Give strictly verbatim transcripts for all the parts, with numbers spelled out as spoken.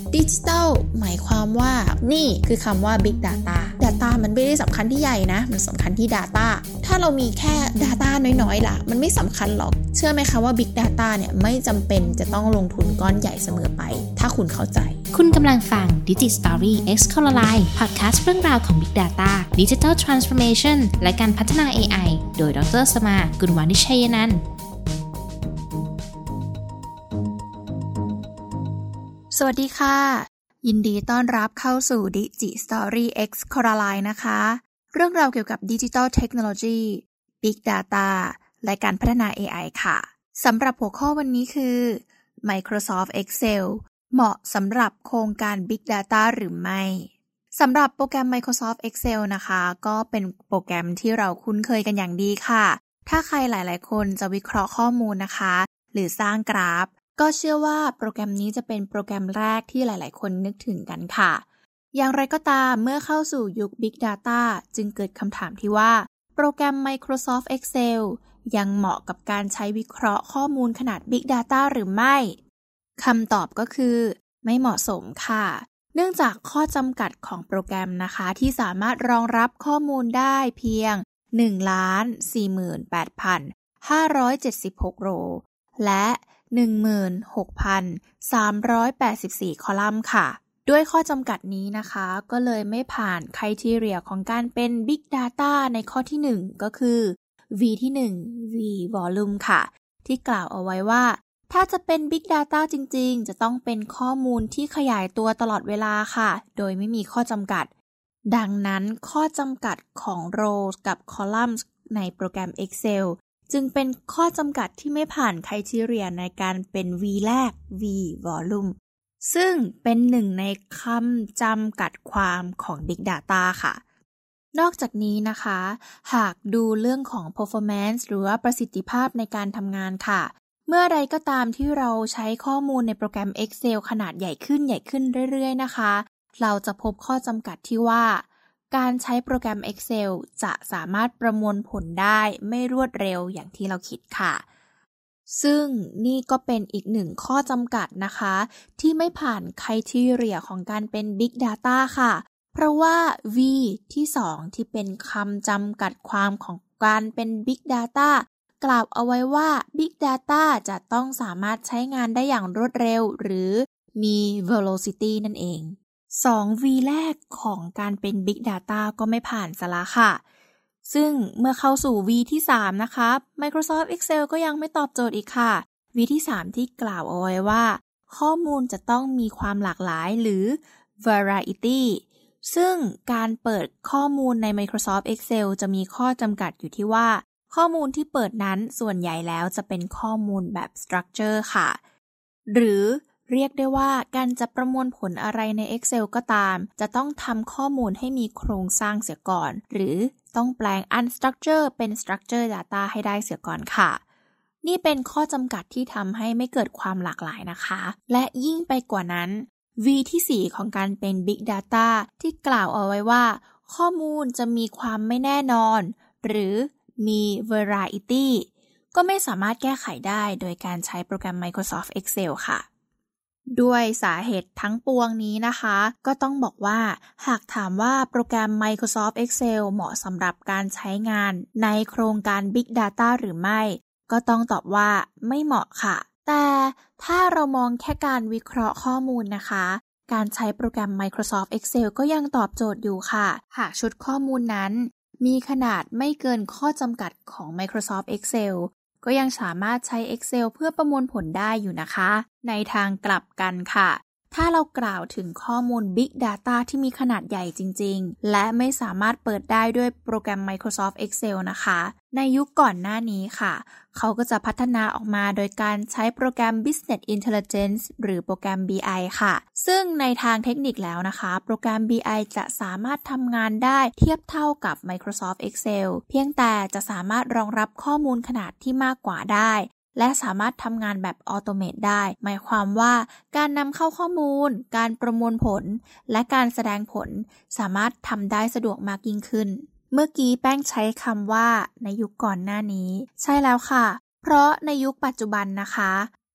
ดิจิทัลหมายความว่านี่คือคำว่า Big Data Data มันไม่ได้สำคัญที่ใหญ่นะมันสำคัญที่ Data ถ้าเรามีแค่ Data น้อยๆล่ะมันไม่สำคัญหรอกเชื่อไหมคะว่า Big Data เนี่ยไม่จำเป็นจะต้องลงทุนก้อนใหญ่เสมอไปถ้าคุณเข้าใจคุณกำลังฟัง Digi Story X Colorline Podcast เรื่องราวของ Big Data Digital Transformation และการพัฒนา เอ ไอ โดยดร.สมา กุลวานิชชัยนันท์สวัสดีค่ะยินดีต้อนรับเข้าสู่ Digi Story X Colorline นะคะเรื่องราวเกี่ยวกับ Digital Technology Big Data และการพัฒนา เอ ไอ ค่ะสำหรับหัวข้อวันนี้คือ Microsoft Excel เหมาะสำหรับโครงการ Big Data หรือไม่สำหรับโปรแกรม Microsoft Excel นะคะก็เป็นโปรแกรมที่เราคุ้นเคยกันอย่างดีค่ะถ้าใครหลายๆคนจะวิเคราะห์ข้อมูลนะคะหรือสร้างกราฟก็เชื่อว่าโปรแกรมนี้จะเป็นโปรแกรมแรกที่หลายๆคนนึกถึงกันค่ะอย่างไรก็ตามเมื่อเข้าสู่ยุค Big Data จึงเกิดคำถามที่ว่าโปรแกรม Microsoft Excel ยังเหมาะกับการใช้วิเคราะห์ข้อมูลขนาด Big Data หรือไม่คำตอบก็คือไม่เหมาะสมค่ะเนื่องจากข้อจำกัดของโปรแกรมนะคะที่สามารถรองรับข้อมูลได้เพียง หนึ่งล้านสี่หมื่นแปดพันห้าร้อยเจ็ดสิบหก โรและ หนึ่งหมื่นหกพันสามร้อยแปดสิบสี่ คอลัมน์ค่ะด้วยข้อจำกัดนี้นะคะก็เลยไม่ผ่าน criteria ของการเป็น Big Data ในข้อที่หนึ่งก็คือ V ที่หนึ่ง V Volume ค่ะที่กล่าวเอาไว้ว่าถ้าจะเป็น Big Data จริงๆจะต้องเป็นข้อมูลที่ขยายตัวตลอดเวลาค่ะโดยไม่มีข้อจำกัดดังนั้นข้อจำกัดของ rows กับ columns ในโปรแกรม Excel จึงเป็นข้อจำกัดที่ไม่ผ่าน criteria ในการเป็น V แรก V Volume ซึ่งเป็นหนึ่งในคำจำกัดความของ Big Data ค่ะนอกจากนี้นะคะหากดูเรื่องของ performance หรือว่าประสิทธิภาพในการทำงานค่ะเมื่อใดก็ตามที่เราใช้ข้อมูลในโปรแกรม Excel ขนาดใหญ่ขึ้นใหญ่ขึ้นเรื่อยๆนะคะเราจะพบข้อจำกัดที่ว่าการใช้โปรแกรม Excel จะสามารถประมวลผลได้ไม่รวดเร็วอย่างที่เราคิดค่ะซึ่งนี่ก็เป็นอีกหนึ่งข้อจำกัดนะคะที่ไม่ผ่าน criteria ของการเป็น Big Data ค่ะเพราะว่า V ที่สองที่เป็นคำจำกัดความของการเป็น Big Dataกล่าวเอาไว้ว่า Big Data จะต้องสามารถใช้งานได้อย่างรวดเร็วหรือมี velocity นั่นเองสอง V แรกของการเป็น Big Data ก็ไม่ผ่านซะละค่ะซึ่งเมื่อเข้าสู่ V ที่สามนะคะ Microsoft Excel ก็ยังไม่ตอบโจทย์อีกค่ะ V ที่สามที่กล่าวเอาไว้ว่าข้อมูลจะต้องมีความหลากหลายหรือ variety ซึ่งการเปิดข้อมูลใน Microsoft Excel จะมีข้อจำกัดอยู่ที่ว่าข้อมูลที่เปิดนั้นส่วนใหญ่แล้วจะเป็นข้อมูลแบบ structure ค่ะหรือเรียกได้ว่าการจะประมวลผลอะไรใน Excel ก็ตามจะต้องทำข้อมูลให้มีโครงสร้างเสียก่อนหรือต้องแปลง unstructure เป็น structure data ให้ได้เสียก่อนค่ะนี่เป็นข้อจำกัดที่ทำให้ไม่เกิดความหลากหลายนะคะและยิ่งไปกว่านั้น V ที่สี่ของการเป็น Big Data ที่กล่าวเอาไว้ว่าข้อมูลจะมีความไม่แน่นอนหรือมี variety ก็ไม่สามารถแก้ไขได้โดยการใช้โปรแกรม Microsoft Excel ค่ะด้วยสาเหตุทั้งปวงนี้นะคะก็ต้องบอกว่าหากถามว่าโปรแกรม Microsoft Excel เหมาะสำหรับการใช้งานในโครงการ Big Data หรือไม่ก็ต้องตอบว่าไม่เหมาะค่ะแต่ถ้าเรามองแค่การวิเคราะห์ข้อมูลนะคะการใช้โปรแกรม Microsoft Excel ก็ยังตอบโจทย์อยู่ค่ะหากชุดข้อมูลนั้นมีขนาดไม่เกินข้อจำกัดของ Microsoft Excel ก็ยังสามารถใช้ Excel เพื่อประมวลผลได้อยู่นะคะในทางกลับกันค่ะถ้าเรากล่าวถึงข้อมูล Big Data ที่มีขนาดใหญ่จริงๆและไม่สามารถเปิดได้ด้วยโปรแกรม Microsoft Excel นะคะในยุคก่อนหน้านี้ค่ะเขาก็จะพัฒนาออกมาโดยการใช้โปรแกรม Business Intelligence หรือโปรแกรม บี ไอ ค่ะซึ่งในทางเทคนิคแล้วนะคะโปรแกรม บี ไอ จะสามารถทำงานได้เทียบเท่ากับ Microsoft Excel เพียงแต่จะสามารถรองรับข้อมูลขนาดที่มากกว่าได้และสามารถทำงานแบบออโตเมตได้หมายความว่าการนำเข้าข้อมูลการประมวลผลและการแสดงผลสามารถทำได้สะดวกมากยิ่งขึ้นเมื่อกี้แป้งใช้คำว่าในยุคก่อนหน้านี้ใช่แล้วค่ะเพราะในยุคปัจจุบันนะคะ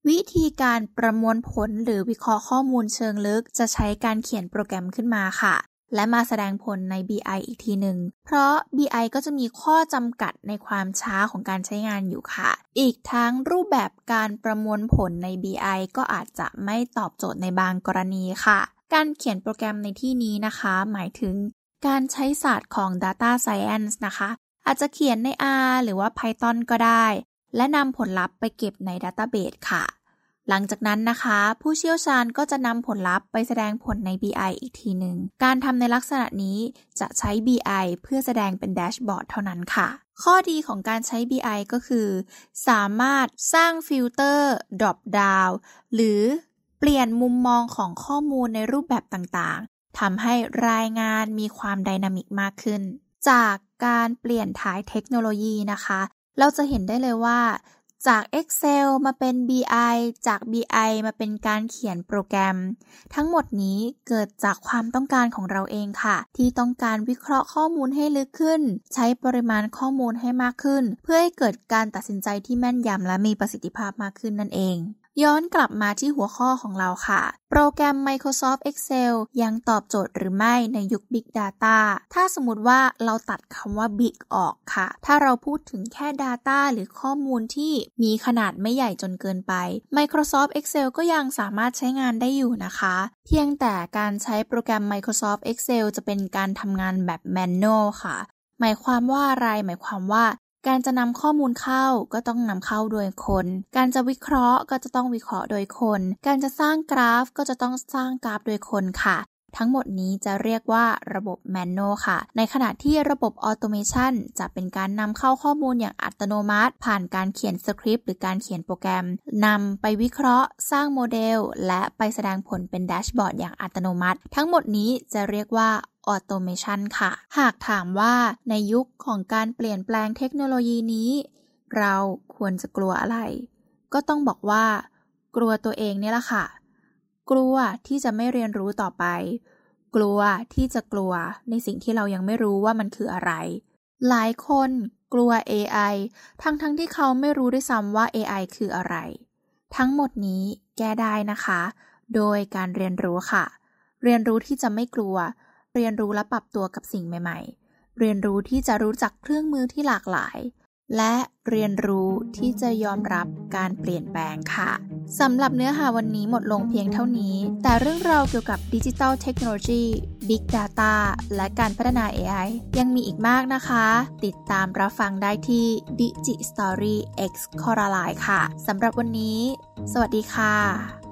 วิธีการประมวลผลหรือวิเคราะห์ข้อมูลเชิงลึกจะใช้การเขียนโปรแกรมขึ้นมาค่ะและมาแสดงผลใน บี ไอ อีกทีหนึ่งเพราะ บี ไอ ก็จะมีข้อจำกัดในความช้าของการใช้งานอยู่ค่ะอีกทั้งรูปแบบการประมวลผลใน บี ไอ ก็อาจจะไม่ตอบโจทย์ในบางกรณีค่ะการเขียนโปรแกรมในที่นี้นะคะหมายถึงการใช้ศาสตร์ของ Data Science นะคะอาจจะเขียนใน R หรือว่า Python ก็ได้และนำผลลัพธ์ไปเก็บใน Database ค่ะหลังจากนั้นนะคะผู้เชี่ยวชาญก็จะนำผลลัพธ์ไปแสดงผลใน บี ไอ อีกทีหนึ่งการทำในลักษณะนี้จะใช้ บี ไอ เพื่อแสดงเป็นแดชบอร์ดเท่านั้นค่ะข้อดีของการใช้ บี ไอ ก็คือสามารถสร้างฟิลเตอร์ drop down หรือเปลี่ยนมุมมองของข้อมูลในรูปแบบต่างๆทำให้รายงานมีความไดนามิกมากขึ้นจากการเปลี่ยนถ่ายเทคโนโลยีนะคะเราจะเห็นได้เลยว่าจาก Excel มาเป็น บี ไอ จาก บี ไอ มาเป็นการเขียนโปรแกรมทั้งหมดนี้เกิดจากความต้องการของเราเองค่ะที่ต้องการวิเคราะห์ข้อมูลให้ลึกขึ้นใช้ปริมาณข้อมูลให้มากขึ้นเพื่อให้เกิดการตัดสินใจที่แม่นยำและมีประสิทธิภาพมากขึ้นนั่นเองย้อนกลับมาที่หัวข้อของเราค่ะโปรแกรม Microsoft Excel ยังตอบโจทย์หรือไม่ในยุค Big Data ถ้าสมมุติว่าเราตัดคำว่า Big ออกค่ะถ้าเราพูดถึงแค่ Data หรือข้อมูลที่มีขนาดไม่ใหญ่จนเกินไป Microsoft Excel ก็ยังสามารถใช้งานได้อยู่นะคะเพียงแต่การใช้โปรแกรม Microsoft Excel จะเป็นการทำงานแบบ Manual ค่ะหมายความว่าอะไรหมายความว่าการจะนำข้อมูลเข้าก็ต้องนำเข้าโดยคนการจะวิเคราะห์ก็จะต้องวิเคราะห์โดยคนการจะสร้างกราฟก็จะต้องสร้างกราฟโดยคนค่ะทั้งหมดนี้จะเรียกว่าระบบ Manual ค่ะในขณะที่ระบบ Automation จะเป็นการนำเข้าข้อมูลอย่างอัตโนมัติผ่านการเขียนสคริปต์หรือการเขียนโปรแกรมนำไปวิเคราะห์สร้างโมเดลและไปแสดงผลเป็นแดชบอร์ดอย่างอัตโนมัติทั้งหมดนี้จะเรียกว่าAutomation ค่ะหากถามว่าในยุคของการเปลี่ยนแปลงเทคโนโลยีนี้เราควรจะกลัวอะไรก็ต้องบอกว่ากลัวตัวเองนี่แหละค่ะกลัวที่จะไม่เรียนรู้ต่อไปกลัวที่จะกลัวในสิ่งที่เรายังไม่รู้ว่ามันคืออะไรหลายคนกลัว เอ ไอ ทั้งทั้งที่เขาไม่รู้ด้วยซ้ำว่า เอ ไอ คืออะไรทั้งหมดนี้แก้ได้นะคะโดยการเรียนรู้ค่ะเรียนรู้ที่จะไม่กลัวเรียนรู้และปรับตัวกับสิ่งใหม่ๆเรียนรู้ที่จะรู้จักเครื่องมือที่หลากหลายและเรียนรู้ที่จะยอมรับการเปลี่ยนแปลงค่ะสำหรับเนื้อหาวันนี้หมดลงเพียงเท่านี้แต่เรื่องราวเกี่ยวกับ Digital Technology Big Data และการพัฒนา เอ ไอ ยังมีอีกมากนะคะติดตามรับฟังได้ที่ Digi Story X Coraline ค่ะสำหรับวันนี้สวัสดีค่ะ